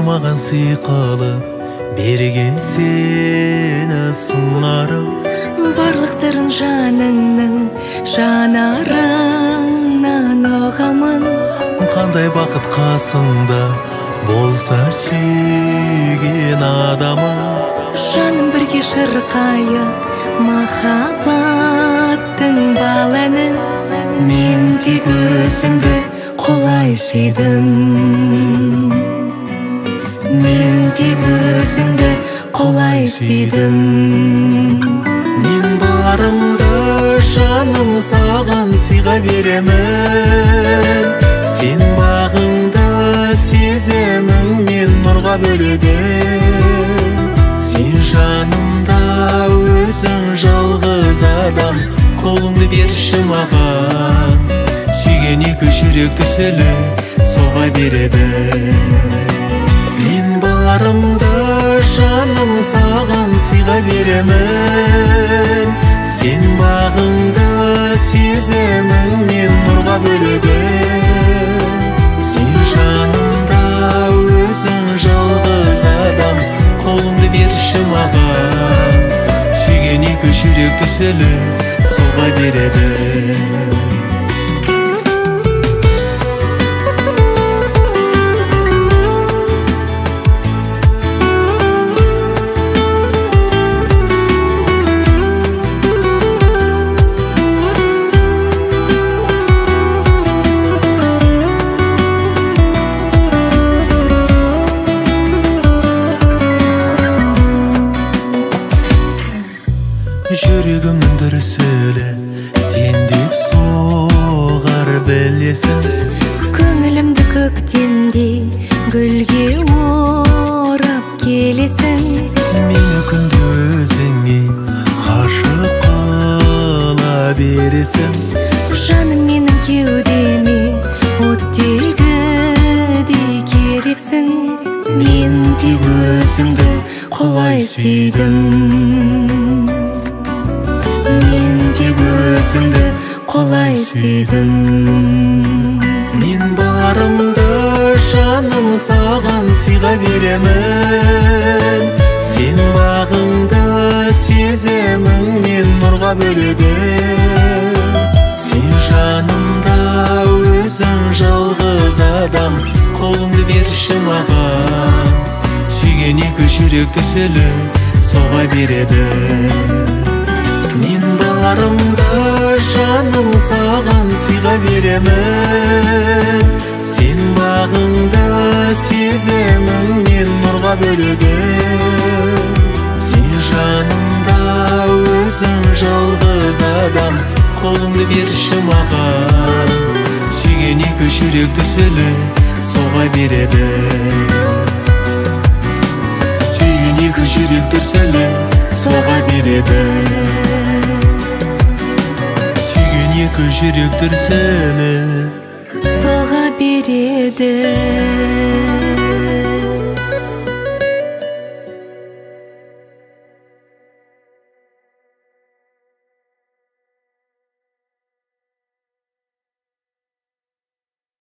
маған сый кылып берген сени сыңарым. Барлық сырын жаныңның жанарыңнан ұғамын. Қандай бақыт қасыңда болса сүйген адамым. Жаным бірге шырқайық махаббаттың бал әнін. Мен тек өзіңді құлай сүйдім. Мен тек өзіңді құлай сүйдім. Мен барымды жаным саған сыйға беремін. Сен бағыңды сеземін, мен нұрға бөледім. Сен жанымда өзің жалғыз адам, қолыңды берші маған. Сүйген екі жүрек дүрсілі соға береді. Мен барымды жаным саған сыйға беремін. Сен бағыңды сеземін, мен нұрға бөледім. Сен жанымда өзің жалғыз адам, қолыңды берші маған. Сүйген екі жүрек дүрсілі соға береді. Жүрегімнің дүрсілі сен деп соғар білесің. Көңілімді көктемде гүлге орап келесің. Мені күнде өзіңе ғашық қыла бересің. Жаным менің кеудеме оттегідей керексің. Мен тек өзіңді құлай сүйдім. Мен тек өзіңді құлай сүйдім. Мен барымды жаным саған сыйға беремін. Сен бағыңды сеземін, мен нұрға бөледім. Сен жанымда өзің жалғыз адам, қолыңды берші маған. Сүйген екі жүрек дүрсілі соға береді. Мен барымды жаным саған сыйға беремін. Сен бағыңды сеземін, мен нұрға бөледім. Сен жанымда өзің жалғыз адам, қолыңды берші маған. Сүйген екі жүрек дүрсілі соға береді. Сүйген екі жүрек дүрсілі соға береді. Сүйген екі жүрек дүрсілі соға береді.